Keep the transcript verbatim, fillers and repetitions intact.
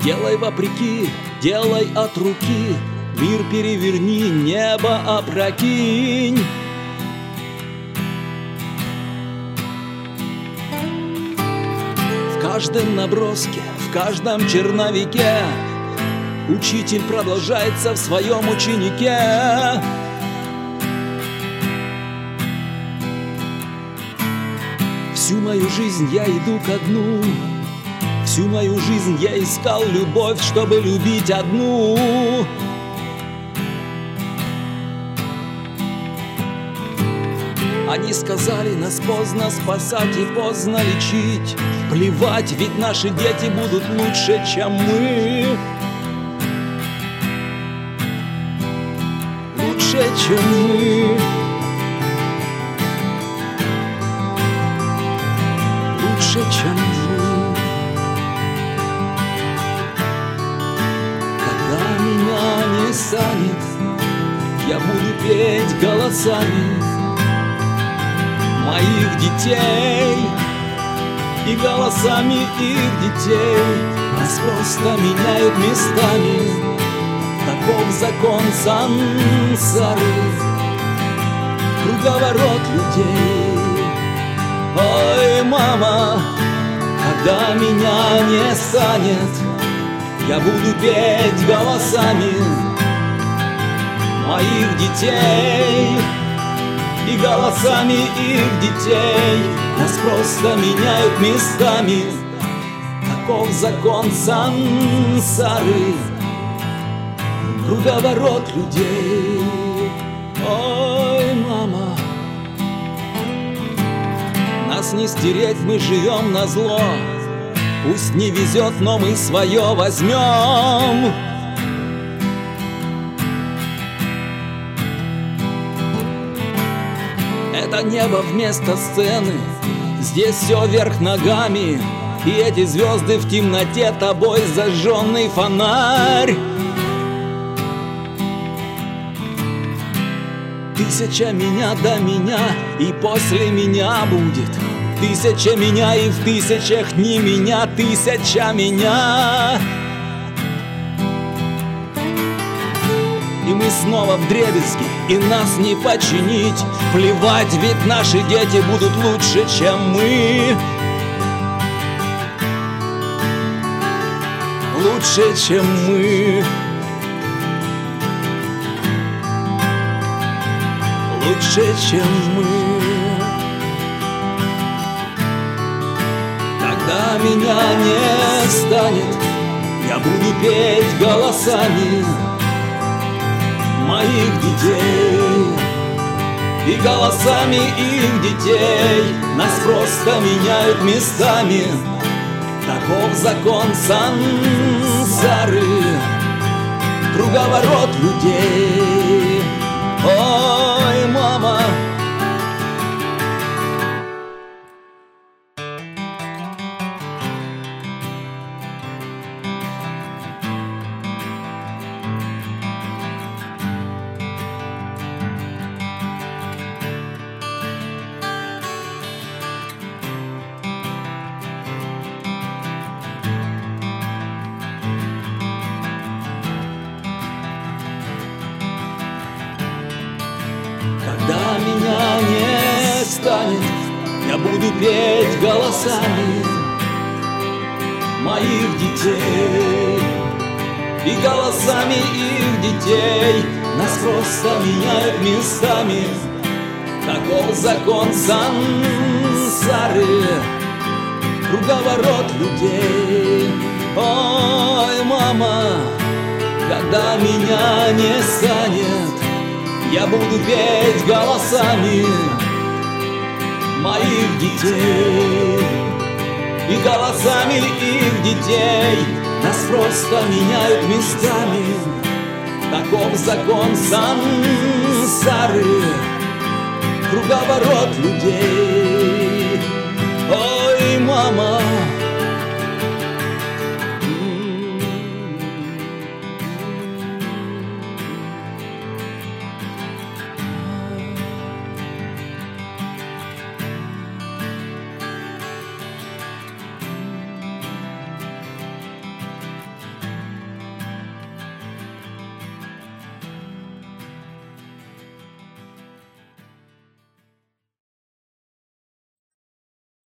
Делай вопреки, делай от руки, мир переверни, небо опрокинь. В каждом наброске, в каждом черновике учитель продолжается в своем ученике. Всю мою жизнь я иду ко дну, всю мою жизнь я искал любовь, чтобы любить одну. Они сказали, нас поздно спасать и поздно лечить. Плевать, ведь наши дети будут лучше, чем мы. Лучше, чем мы. Лучше, чем мы. Когда меня не станет, я буду петь голосами моих детей и голосами их детей. Нас просто меняют местами, таков закон сансары, круговорот людей. Ой, мама, когда меня не станет, я буду петь голосами моих детей и голосами их детей. Нас просто меняют местами, таков закон сансары, круговорот людей. Ой, мама, нас не стереть, мы живем назло. Пусть не везет, но мы свое возьмем. Это небо вместо сцены, здесь все вверх ногами, и эти звезды в темноте тобой зажженный фонарь. Тысяча меня до меня, и после меня будет тысяча меня, и в тысячах не меня, тысяча меня. И мы снова вдребезги, и нас не починить. Плевать, ведь наши дети будут лучше, чем мы. Лучше, чем мы. Лучше, чем мы. Когда меня не станет, я буду петь голосами моих детей и голосами их детей. Нас просто меняют местами, таков закон сансары, круговорот людей. Ой, мама, когда меня не станет, я буду петь голосами моих детей и голосами их детей. Нас просто меняют местами, таков закон сансары, круговорот людей. Ой, мама, когда меня не станет, я буду петь голосами моих детей и голосами их детей. Нас просто меняют местами, таков закон сансары, круговорот людей. Ой, мама,